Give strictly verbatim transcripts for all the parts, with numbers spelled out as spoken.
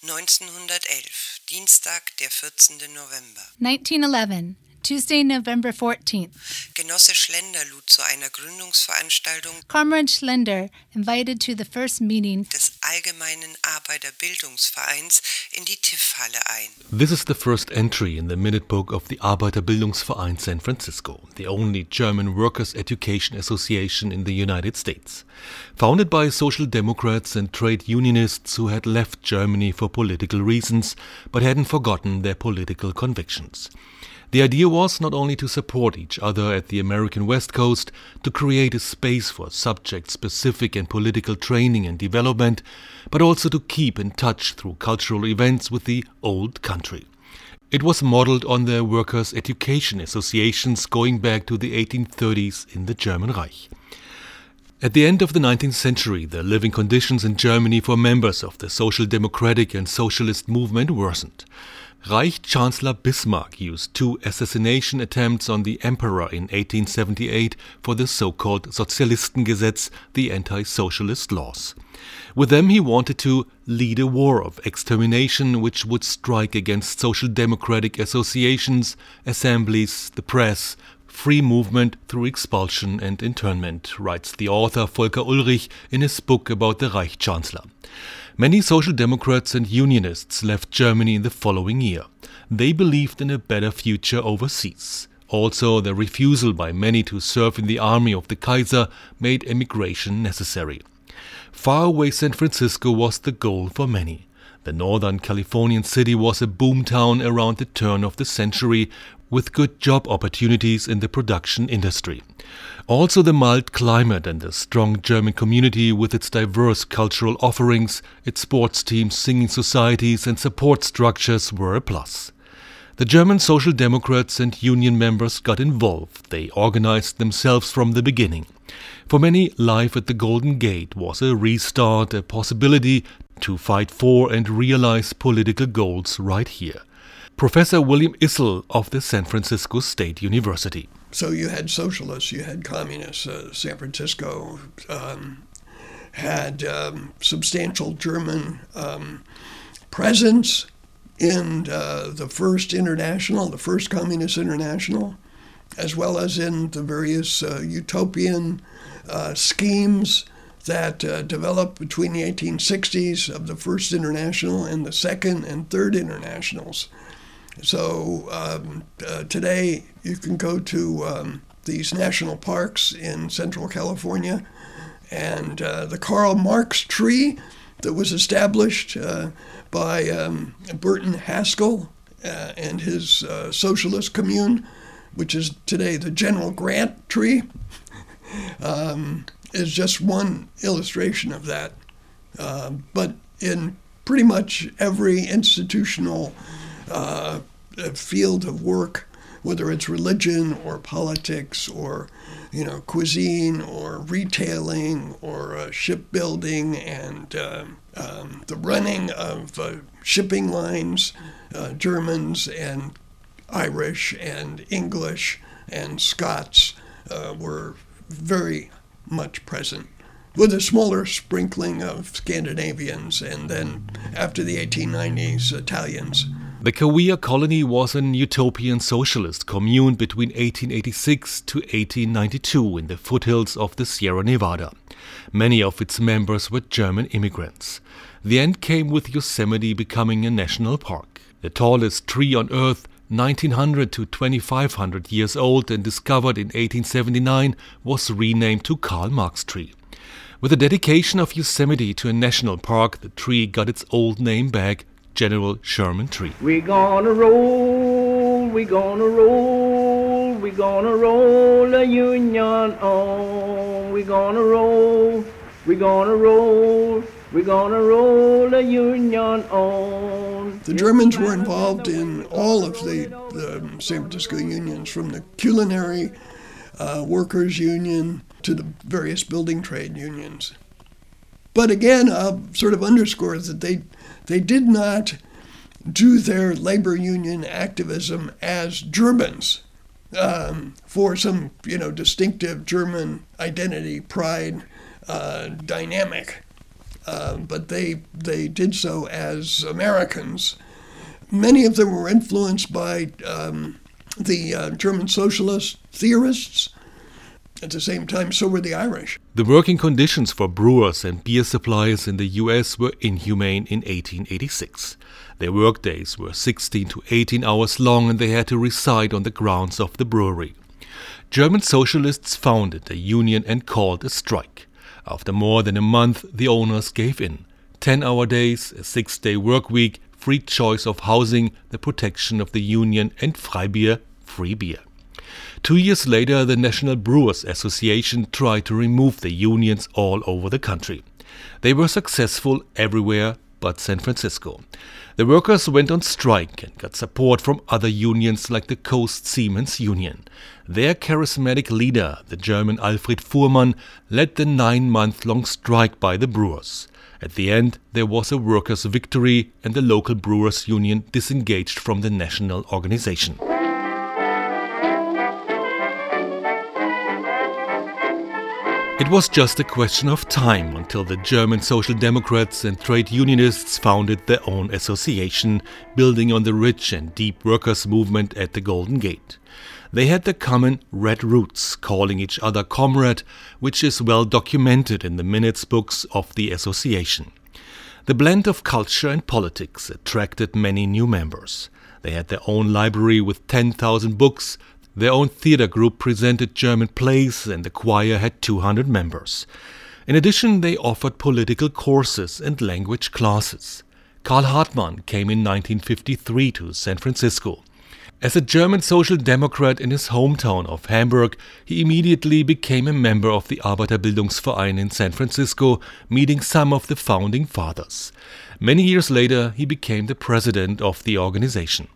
neunzehnhundertelf, Dienstag, der vierzehnten November. nineteen eleven, Tuesday, November fourteenth. Genosse Schlender lud zu einer Gründungsveranstaltung Comrade Schlender invited to the first meeting des Allgemeinen Arbeiterbildungsvereins in die Tiffhalle ein. This is the first entry in the minute book of the Arbeiterbildungsverein San Francisco, the only German workers' education association in the United States. Founded by social democrats and trade unionists who had left Germany for political reasons, but hadn't forgotten their political convictions. The idea was not only to support each other at the American West Coast, to create a space for subject-specific and political training and development, but also to keep in touch through cultural events with the old country. It was modeled on the workers' education associations going back to the eighteen thirties in the German Reich. At the end of the nineteenth century, the living conditions in Germany for members of the social democratic and socialist movement worsened. Reich Chancellor Bismarck used two assassination attempts on the emperor in eighteen seventy-eight for the so-called Sozialistengesetz, the anti-socialist laws. With them he wanted to lead a war of extermination which would strike against social democratic associations, assemblies, the press, free movement through expulsion and internment, writes the author Volker Ullrich in his book about the Reich Chancellor. Many social democrats and unionists left Germany in the following year. They believed in a better future overseas. Also, the refusal by many to serve in the army of the Kaiser made emigration necessary. Faraway San Francisco was the goal for many. The Northern Californian city was a boomtown around the turn of the century, with good job opportunities in the production industry. Also the mild climate and the strong German community with its diverse cultural offerings, its sports teams, singing societies and support structures were a plus. The German Social Democrats and union members got involved. They organized themselves from the beginning. For many, life at the Golden Gate was a restart, a possibility to fight for and realize political goals right here. Professor William Issel of the San Francisco State University. So you had socialists, you had communists. Uh, San Francisco um, had um, substantial German um, presence in uh, the first international, the first communist international, as well as in the various uh, utopian uh, schemes that uh, developed between the eighteen sixties of the first international and the second and third internationals. So um, uh, today you can go to um, these national parks in Central California, and uh, the Karl Marx tree that was established uh, by um, Burton Haskell uh, and his uh, socialist commune, which is today the General Grant tree, um, is just one illustration of that. Uh, but in pretty much every institutional Uh, field of work, whether it's religion or politics or, you know, cuisine or retailing or uh, shipbuilding and uh, um, the running of uh, shipping lines, uh, Germans and Irish and English and Scots uh, were very much present, with a smaller sprinkling of Scandinavians and then, after the eighteen nineties, Italians. The Cahuilla colony was an utopian socialist commune between eighteen eighty-six to eighteen ninety-two in the foothills of the Sierra Nevada. Many of its members were German immigrants. The end came with Yosemite becoming a national park. The tallest tree on Earth, nineteen hundred to twenty-five hundred years old and discovered in eighteen seventy-nine, was renamed to Karl Marx tree. With the dedication of Yosemite to a national park, the tree got its old name back, General Sherman Tree. We gonna roll, we gonna roll, we gonna roll the Union on. We gonna roll, we gonna roll, we gonna roll the Union on. The Germans were involved in all of the, the San Francisco unions, from the culinary uh, workers union to the various building trade unions. But again, I'll sort of underscore that they They did not do their labor union activism as Germans um, for some, you know, distinctive German identity, pride, uh, dynamic. uh, but they they did so as Americans. Many of them were influenced by um, the uh, German socialist theorists. At the same time, so were the Irish. The working conditions for brewers and beer suppliers in the U S were inhumane in eighteen eighty-six. Their workdays were sixteen to eighteen hours long, and they had to reside on the grounds of the brewery. German socialists founded a union and called a strike. After more than a month, the owners gave in. Ten-hour days, a six-day work week, free choice of housing, the protection of the union, and Freibier, free beer. Two years later, the National Brewers Association tried to remove the unions all over the country. They were successful everywhere but San Francisco. The workers went on strike and got support from other unions like the Coast Seamen's Union. Their charismatic leader, the German Alfred Fuhrmann, led the nine-month-long strike by the brewers. At the end, there was a workers' victory, and the local brewers' union disengaged from the national organization. It was just a question of time until the German Social Democrats and trade unionists founded their own association, building on the rich and deep workers' movement at the Golden Gate. They had the common red roots, calling each other comrade, which is well documented in the minutes books of the association. The blend of culture and politics attracted many new members. They had their own library with ten thousand books. Their own theater group presented German plays, and the choir had two hundred members. In addition, they offered political courses and language classes. Karl Hartmann came in nineteen fifty-three to San Francisco. As a German Social Democrat in his hometown of Hamburg, he immediately became a member of the Arbeiterbildungsverein in San Francisco, meeting some of the founding fathers. Many years later, he became the president of the organization.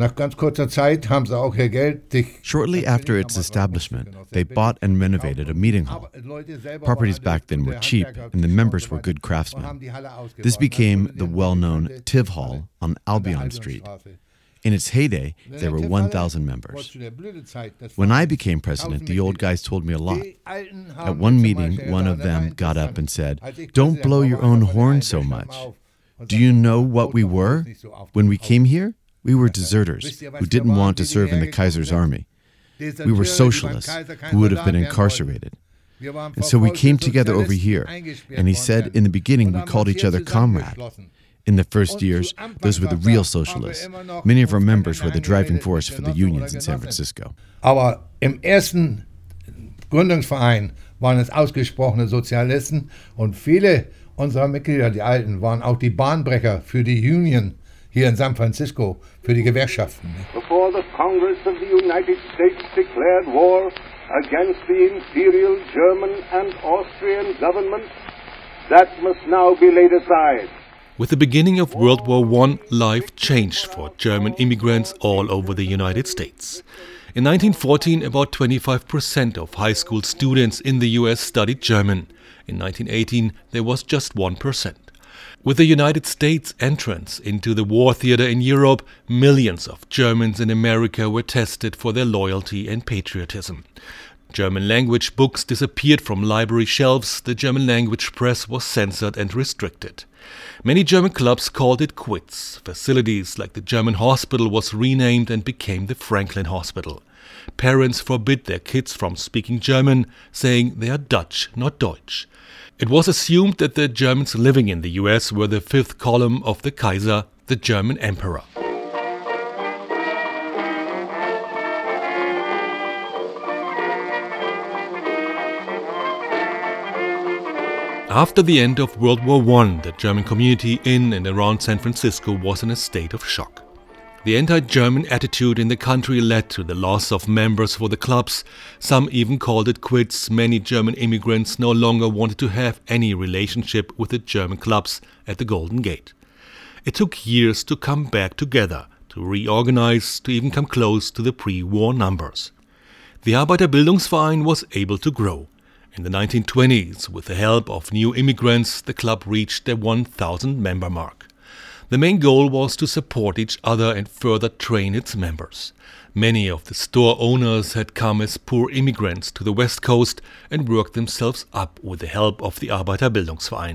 Shortly after its establishment, they bought and renovated a meeting hall. Properties back then were cheap, and the members were good craftsmen. This became the well-known Tiv Hall on Albion Street. In its heyday, there were one thousand members. When I became president, the old guys told me a lot. At one meeting, one of them got up and said, "Don't blow your own horn so much. Do you know what we were when we came here? We were deserters who didn't want to serve in the Kaiser's army. We were socialists who would have been incarcerated. And so we came together over here, and he said in the beginning we called each other comrade. In the first years, those were the real socialists. Many of our members were the driving force for the unions in San Francisco." Aber im ersten Gründungsverein waren es ausgesprochene Sozialisten, und viele unserer Mitglieder, die Alten, waren auch die Bahnbrecher für die Union here in San Francisco, für die Gewerkschaften. Before the Congress of the United States declared war against the imperial German and Austrian governments, that must now be laid aside. With the beginning of World War One, life changed for German immigrants all over the United States. In nineteen fourteen, about twenty-five percent of high school students in the U S studied German. In nineteen eighteen, there was just one percent. With the United States' entrance into the war theater in Europe, millions of Germans in America were tested for their loyalty and patriotism. German language books disappeared from library shelves, the German language press was censored and restricted. Many German clubs called it quits. Facilities like the German hospital was renamed and became the Franklin Hospital. Parents forbid their kids from speaking German, saying they are Dutch, not Deutsch. It was assumed that the Germans living in the U S were the fifth column of the Kaiser, the German emperor. After the end of World War One, the German community in and around San Francisco was in a state of shock. The anti-German attitude in the country led to the loss of members for the clubs. Some even called it quits. Many German immigrants no longer wanted to have any relationship with the German clubs at the Golden Gate. It took years to come back together, to reorganize, to even come close to the pre-war numbers. The Arbeiterbildungsverein was able to grow. In the nineteen twenties, with the help of new immigrants, the club reached the one thousand member mark. The main goal was to support each other and further train its members. Many of the store owners had come as poor immigrants to the West Coast and worked themselves up with the help of the Arbeiterbildungsverein.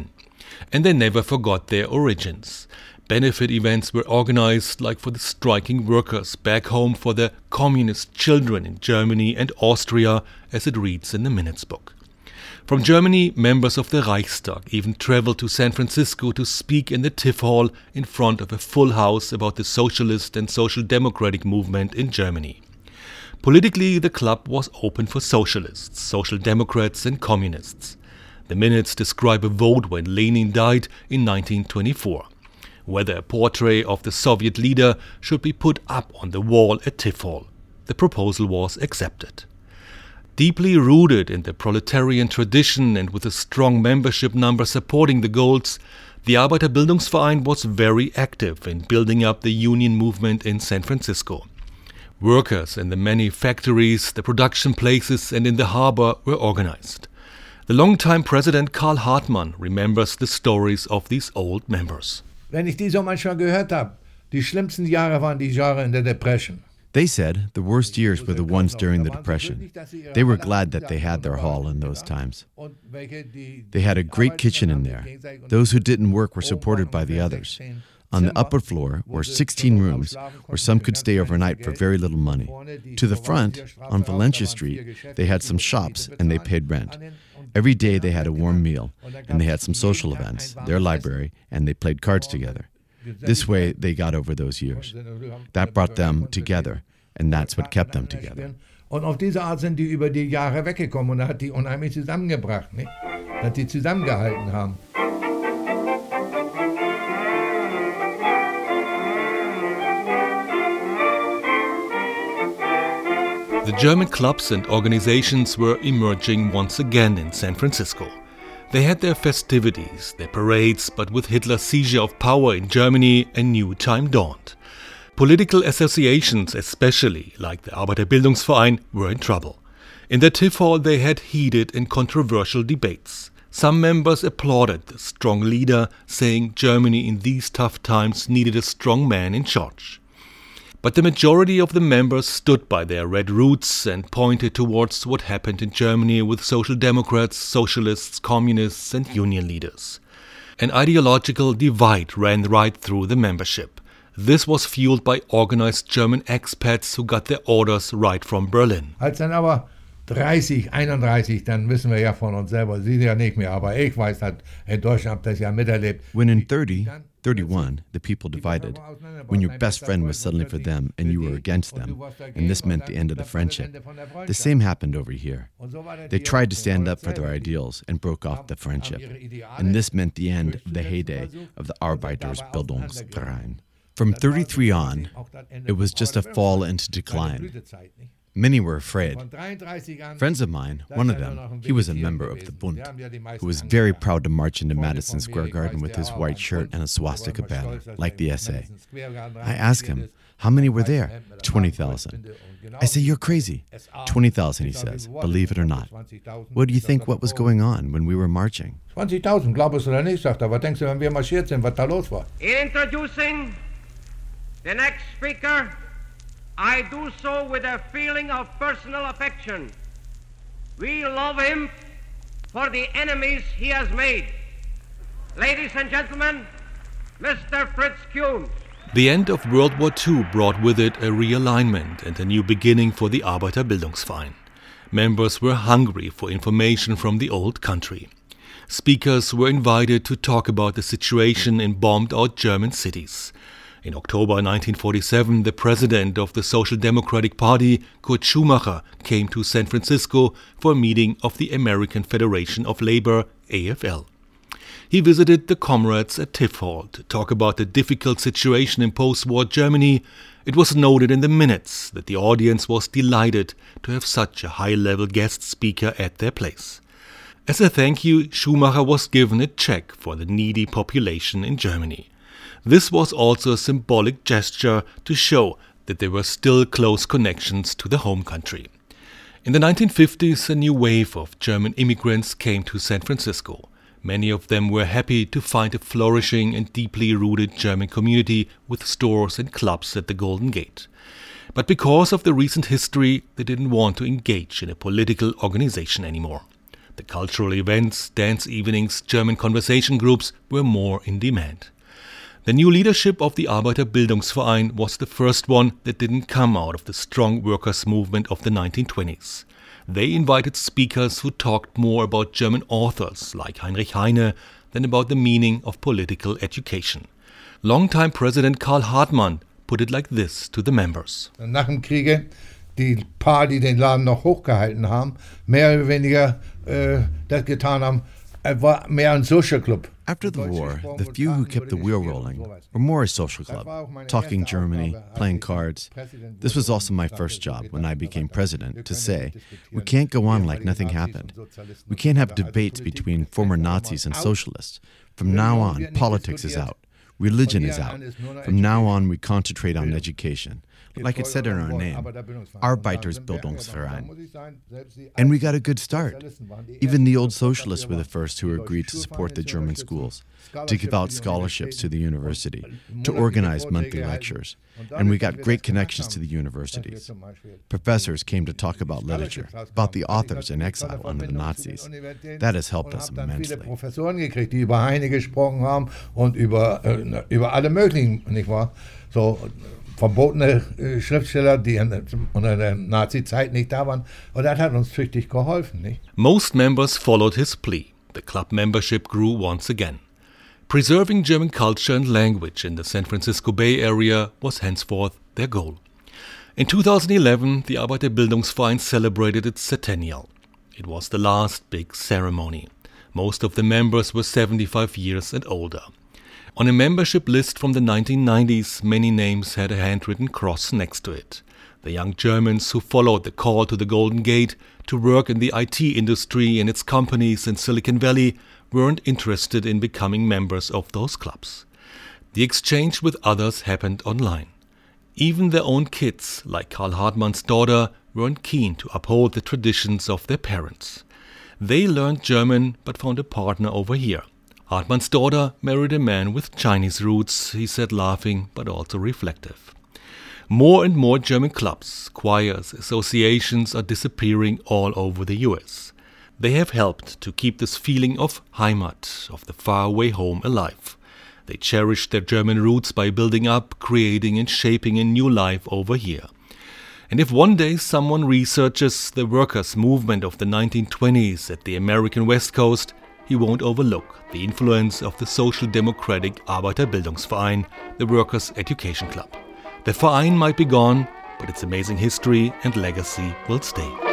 And they never forgot their origins. Benefit events were organized like for the striking workers back home for the communist children in Germany and Austria, as it reads in the Minutes book. From Germany, members of the Reichstag even traveled to San Francisco to speak in the Tiff Hall in front of a full house about the socialist and social democratic movement in Germany. Politically, the club was open for socialists, social democrats and communists. The Minutes describe a vote when Lenin died in nineteen twenty-four. Whether a portrait of the Soviet leader should be put up on the wall at Tiff Hall. The proposal was accepted. Deeply rooted in the proletarian tradition and with a strong membership number supporting the goals, the Arbeiterbildungsverein was very active in building up the union movement in San Francisco. Workers in the many factories, the production places and in the harbor were organized. The longtime president Karl Hartmann remembers the stories of these old members. Wenn ich die so manchmal gehört habe, die schlimmsten Jahre waren die Jahre in der Depression. They said the worst years were the ones during the Depression. They were glad that they had their hall in those times. They had a great kitchen in there. Those who didn't work were supported by the others. On the upper floor were sixteen rooms where some could stay overnight for very little money. To the front, on Valencia Street, they had some shops and they paid rent. Every day they had a warm meal, and they had some social events, their library, and they played cards together. This way they got over those years. That brought them together, and that's what kept them together. Und auf diese Art sind die über die Jahre weggekommen und hat die unheimlich zusammengebracht, nicht? Dass die zusammengehalten haben. The German clubs and organizations were emerging once again in San Francisco. They had their festivities, their parades, but with Hitler's seizure of power in Germany, a new time dawned. Political associations, especially, like the Arbeiterbildungsverein, were in trouble. In the Tiff Hall they had heated and controversial debates. Some members applauded the strong leader, saying Germany in these tough times needed a strong man in charge. But the majority of the members stood by their red roots and pointed towards what happened in Germany with social democrats, socialists, communists and union leaders. An ideological divide ran right through the membership. This was fueled by organized German expats who got their orders right from Berlin. Als dann aber dreißig, einunddreißig, dann wissen wir ja von uns selber, Sie ja nicht mehr, aber ich weiß, dass in Deutschland das ja miterlebt. When in thirty, thirty-one, the people divided, when your best friend was suddenly for them and you were against them, and this meant the end of the friendship. The same happened over here. They tried to stand up for their ideals and broke off the friendship, and this meant the end of the heyday of the Arbeiterbildungsverein. From thirty-three on, it was just a fall into decline. Many were afraid. Friends of mine, one of them, he was a member of the Bund, who was very proud to march into Madison Square Garden with his white shirt and a swastika banner, like the S A. I asked him, how many were there? twenty thousand. I say, you're crazy. twenty thousand, he says, believe it or not. What do you think what was going on when we were marching? zwanzigtausend, glaubst du oder nicht, sagt er. Was denkst du, wenn wir marschiert sind, was da los war? Introducing the next speaker, I do so with a feeling of personal affection. We love him for the enemies he has made. Ladies and gentlemen, Mister Fritz Kuhn. The end of World War Two brought with it a realignment and a new beginning for the Arbeiterbildungsverein. Members were hungry for information from the old country. Speakers were invited to talk about the situation in bombed-out German cities. In October nineteen forty-seven, the president of the Social Democratic Party, Kurt Schumacher, came to San Francisco for a meeting of the American Federation of Labor, A F L. He visited the comrades at Tiff Hall to talk about the difficult situation in post-war Germany. It was noted in the minutes that the audience was delighted to have such a high-level guest speaker at their place. As a thank you, Schumacher was given a check for the needy population in Germany. This was also a symbolic gesture to show that there were still close connections to the home country. In the nineteen fifties, a new wave of German immigrants came to San Francisco. Many of them were happy to find a flourishing and deeply rooted German community with stores and clubs at the Golden Gate. But because of the recent history, they didn't want to engage in a political organization anymore. The cultural events, dance evenings, German conversation groups were more in demand. The new leadership of the Arbeiterbildungsverein was the first one that didn't come out of the strong workers' movement of the nineteen twenties. They invited speakers who talked more about German authors like Heinrich Heine than about the meaning of political education. Longtime President Karl Hartmann put it like this to the members. Nach dem Kriege, die paar, die den Laden noch hochgehalten haben, mehr oder weniger äh, das getan haben, war mehr ein Social Club. After the war, the few who kept the wheel rolling were more a social club, talking Germany, playing cards. This was also my first job when I became president, to say, we can't go on like nothing happened. We can't have debates between former Nazis and socialists. From now on, politics is out. Religion is out. From now on, we concentrate on education. Like it said in our name, Arbeiterbildungsverein. And we got a good start. Even the old socialists were the first who agreed to support the German schools, to give out scholarships to the university, to organize monthly lectures. And we got great connections to the universities. Professors came to talk about literature, about the authors in exile under the Nazis. That has helped us immensely. Professoren gekriegt, die über Heine gesprochen haben und über, äh, über alle möglichen, nicht wahr? So verbotene äh, Schriftsteller, die in, unter der Nazi-Zeit nicht da waren. Und das hat uns tüchtig geholfen, nicht? Most members followed his plea. The club membership grew once again. Preserving German culture and language in the San Francisco Bay Area was henceforth their goal. In two thousand eleven, the Arbeiterbildungsverein celebrated its centennial. It was the last big ceremony. Most of the members were seventy-five years and older. On a membership list from the nineteen nineties, many names had a handwritten cross next to it. The young Germans who followed the call to the Golden Gate to work in the I T industry and its companies in Silicon Valley weren't interested in becoming members of those clubs. The exchange with others happened online. Even their own kids, like Karl Hartmann's daughter, weren't keen to uphold the traditions of their parents. They learned German but found a partner over here. Hartmann's daughter married a man with Chinese roots, he said, laughing but also reflective. More and more German clubs, choirs, associations are disappearing all over the U S. They have helped to keep this feeling of Heimat, of the faraway home, alive. They cherish their German roots by building up, creating and shaping a new life over here. And if one day someone researches the workers' movement of the nineteen twenties at the American West Coast, he won't overlook the influence of the Social Democratic Arbeiterbildungsverein, the Workers' Education Club. The Verein might be gone, but its amazing history and legacy will stay.